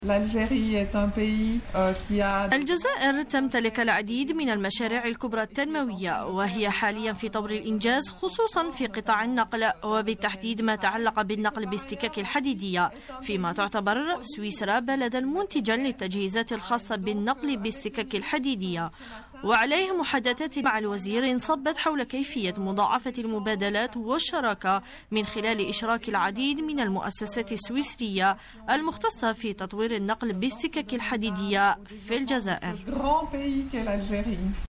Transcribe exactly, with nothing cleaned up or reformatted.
الجزائر تمتلك العديد من المشاريع الكبرى التنموية، وهي حاليا في طور الإنجاز، خصوصا في قطاع النقل، وبالتحديد ما تعلق بالنقل باستكاك الحديدية، فيما تعتبر سويسرا بلدا منتجا للتجهيزات الخاصة بالنقل باستكاك الحديدية. وعليه محادثات مع الوزير انصبت حول كيفية مضاعفة المبادلات والشراكة من خلال إشراك العديد من المؤسسات السويسرية المختصة في تطوير النقل باستكاك الحديدية في الجزائر.